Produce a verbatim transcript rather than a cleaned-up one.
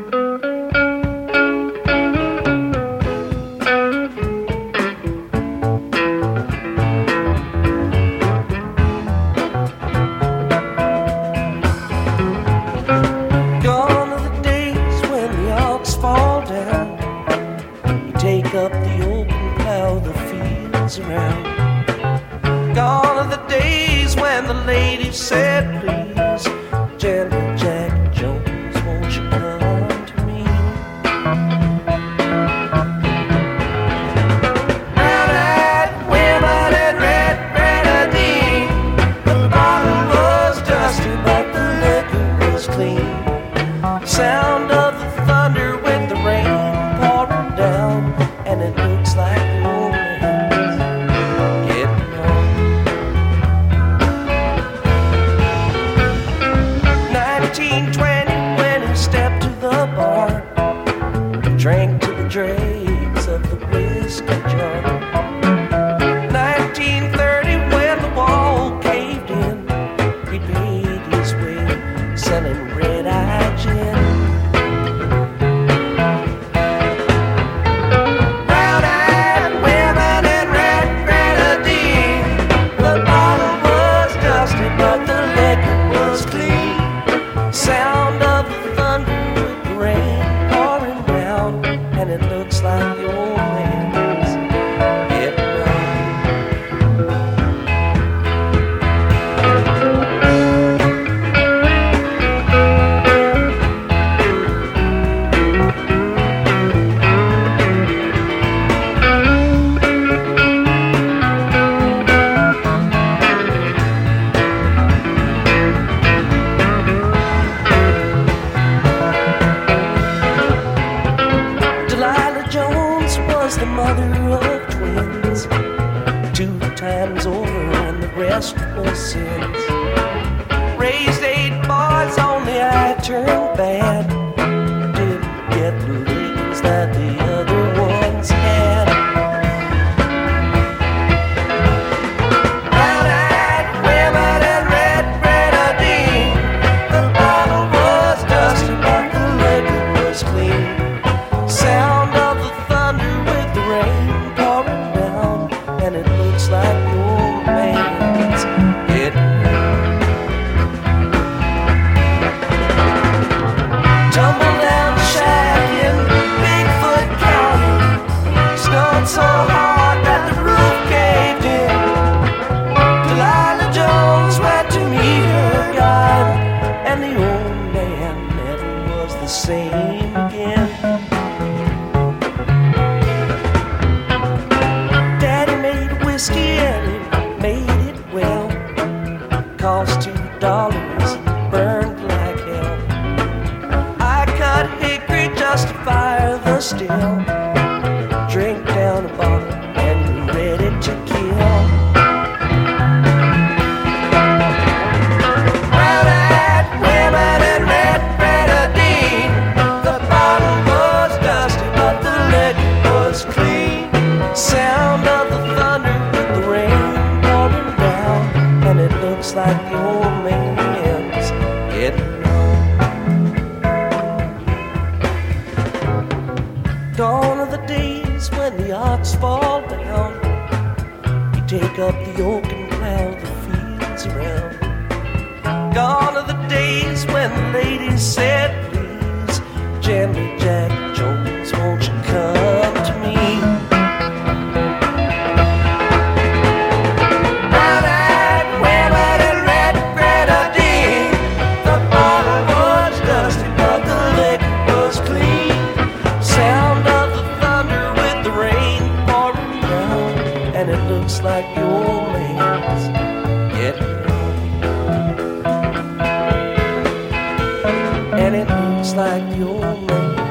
Take up the open plow the fields around. Gone are the days when the lady said, please, Gentle Jack Jones, won't you come to me? Brown-eyed women and red grenadine. The bottle was dusty, but the liquor was clean. Sound of the thunder with the rain pouring down, and it looks like the old man's getting on. nineteen twenty, when he stepped to the bar, drank to the dregs of the whiskey jar. nineteen thirty, when the wall caved in, he paid his way selling red-eye gin. Sound of the thunder with the rain pouring down, and it looks like the old man's getting the mother of twins, two times over, and the rest was sins. Raised eight boys, only I turned bad. Didn't get the legs that the other ones had. Brown-eyed women and red grenadine. The bottle was dusty, but the liquor was clean. Sound of the thunder with the rain pouring down, and it looks like the old man's getting on. Tumble down the shack in Bigfoot County, snowed so hard that the roof caved in. Delilah Jones went to meet her God, and the old man never was the same again. Whiskey and he made it well. Cost two dollars, burned like hell. I cut hickory just to fire the still. Drink down a bottle and you're ready to kill. Brown-eyed women and red grenadine. The bottle was dusty, but the liquor was clean. Sound of the thunder, and it looks like the old man's getting on. Gone are the days when the ox fall down. You take up the yoke and plow the fields around. Gone are the days when the ladies said, please, Gentle Jack Jones, won't you come to me? Looks like the old man's getting on. And it looks like the old man